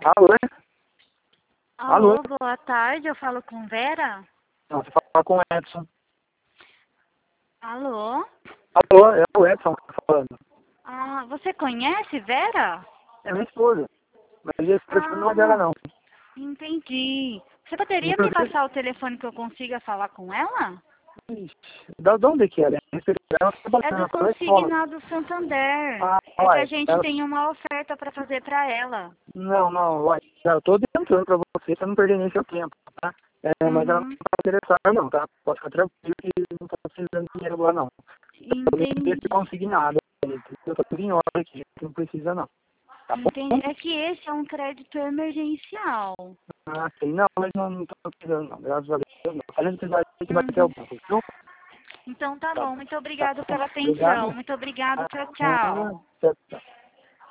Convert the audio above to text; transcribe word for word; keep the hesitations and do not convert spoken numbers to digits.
Alô? Alô, Alô? boa tarde, eu falo com Vera? Não, você fala com o Edson. Alô? Alô, é o Edson que tá falando. Ah, você conhece Vera? É minha esposa. Mas esse telefone não é dela, Ah, não. entendi. Você poderia me Inclusive, passar o telefone que eu consiga falar com ela? ixi, da de onde que ela é? Ela tá É trabalhando do naquela escola. Consignado Santander. Ah, É que a uai, gente ela... tem uma oferta para fazer para ela. Não, não, uai. Eu tô tentando pra você, pra não perder nem seu tempo, tá? É, mas ela não Uhum, tá interessada, não, tá? Pode ficar tranquilo que não tá precisando de dinheiro agora, não. Eu nem entendi. desse consignado. Eu tô tudo em ordem aqui, não precisa, não. Tá Entendi. bom? É que esse é um crédito emergencial. Ah, sim. Não, mas não, não tô precisando, não. Graças a Deus, não. Falando que vai, que vai ter Uhum. alguma coisa, viu? Então tá Tá, bom, muito tá obrigado bom. pela atenção. Obrigado. Muito obrigado, Ah, tchau, ah, tchau. tchau, tchau.